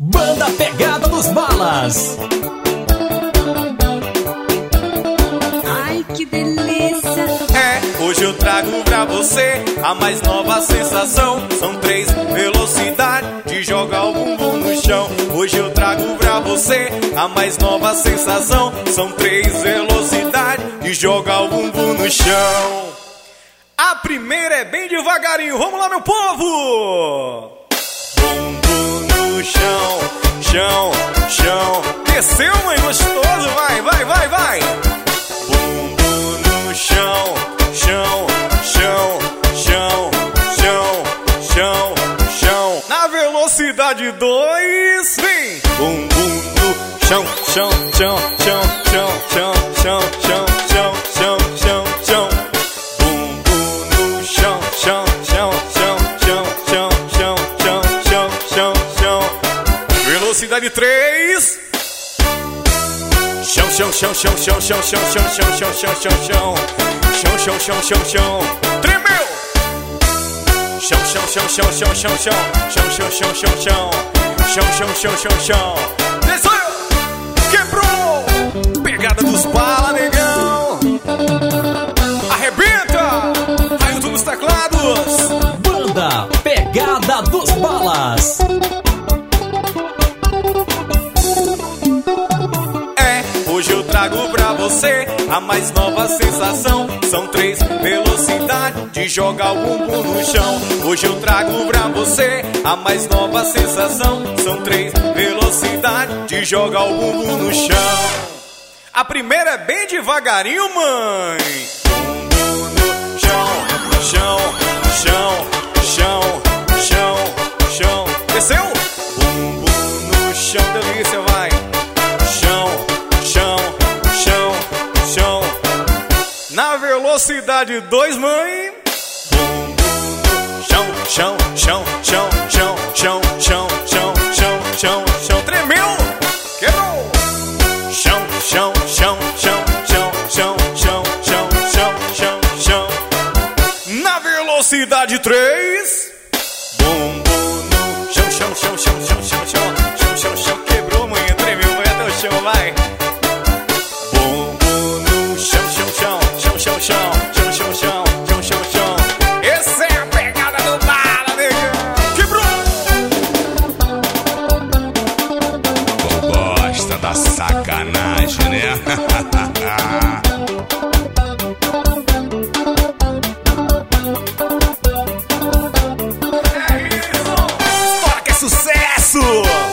Banda Pegada dos Balas. Ai, que delícia. Hoje eu trago pra você a mais nova sensação. São 3 velocidades de jogar o bumbum no chão. Hoje eu trago pra você a mais nova sensação. São 3 velocidades de jogar o bumbum no chão. A primeira é bem devagarinho, vamos lá, meu povo! Bumbum no chão, chão, chão. Desceu, mãe, gostoso, vai, vai, vai, vai. Bumbum no chão, chão, chão, chão, chão, chão, chão. Na velocidade 2, vem! Bumbum no chão, chão, chão, chão, chão, chão, chão, chão, chão, chão, chão, chão. Bumbum no chão, chão, chão, chão, chão, chão, chão, chão, chão, chão, chão. Velocidade 3. Chão, chão, chão, chão, chão, chão, chão, chão, chão, chão, chão, chão, chão. Chão, chão, chão, chão, chão. Tremeu! Chão, chão, chão, chão, chão, chão, chão. Chão, chão, chão, chão, chão. Chão, chão, chão, chão, chão. Desceu! Quebrou! Pegada dos Balas, negão! Arrebenta! Railton dos teclados! Banda Pegada dos Balas. Hoje eu trago pra você a mais nova sensação. São 3 velocidades de jogar o bumbum no chão. Hoje eu trago pra você a mais nova sensação. São 3 velocidades de jogar o bumbum no chão. A primeira é bem devagarinho, mãe. Bumbum no chão, chão, chão, chão, chão, chão. Desceu? Bumbum no chão, delícia, vai. Chão, chão, chão, chão. Na velocidade 2, mãe. Bumbum no chão, chão, chão, chão, chão, chão, chão, chão, chão, chão, chão. Tremeu! Quebrou! Chão, chão, chão, chão, chão, chão, chão, chão, chão, chão, chão. Na velocidade 3. Bumbum no chão, chão, chão, chão, chão, chão, chão, chão, chão, chão. Quebrou, mãe, tremeu, vai até o chão, vai. Bumbum no chão, chão, chão, chão, chão, chão, chão, chão, chão, chão, chão, chão. Essa é a pegada do Bala, nega. Quebrou! Gosta da sacanagem, né? É isso! Estoura que é sucesso!